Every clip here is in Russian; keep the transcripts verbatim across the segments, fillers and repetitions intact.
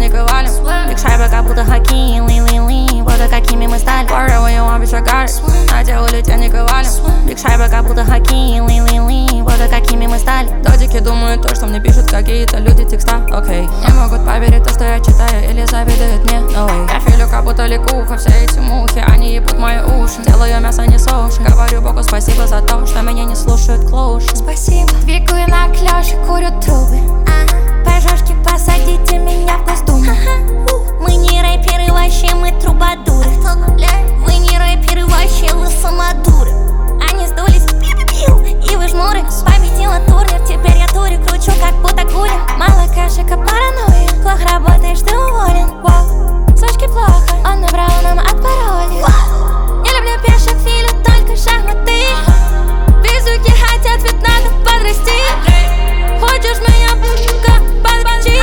денег и валим. Биг шайба, как будто хоккей, лин-лин-лин. Боже, какими мы стали. Wherever you want, bitch, I got it. Наделали денег и валим. Биг шайба, как будто хоккей, лин-лин-лин. Боже, какими мы стали. Додики думают то, что мне пишут какие-то люди текста. Окей, okay. Не могут поверить то, что я читаю, или завидуют мне. No way. Я филю, как будто лягуха. Все эти мухи, они ебут мои уши. Делаю мясо, не суши. Говорю Богу спасибо за то, что меня не слушают клоуши. Спасибо. Двигаю на клёше, курю трубы. Пожежки, посадите меня в Госдуму. Мы не рэперы, вообще мы трубадуры. Вы не рэперы, вообще вы самодуры. Они сдулись, и вы жмуры. Победила турнир, теперь я турю, кручу, как будто гулин. Мало кашек, а паранойя. Плохо работаешь, ты уволен. Воу, сучки плохо, он набрал нам от пароля. Я люблю пешек, филю, только шахматы. Безуки хотят, ведь надо подрасти. Хочешь меня, б***ка, подвочи?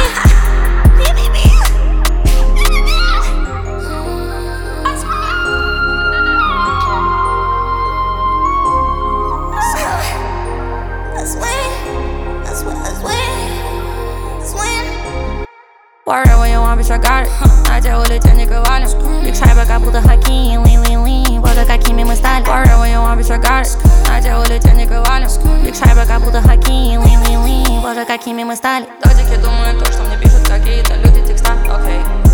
Wherever you want, bitch, I got it. Наделали денег и валим. Биг шайба, как будто хоккей, лин-лин-лин. Боже, какими мы стали. Wherever you want, bitch, I got it. Наделали денег и валим. Биг шайба, как будто хоккей, лин-лин-лин. Боже, какими мы стали. Додики думают то, что мне пишут какие-то люди текста. Окей. Okay.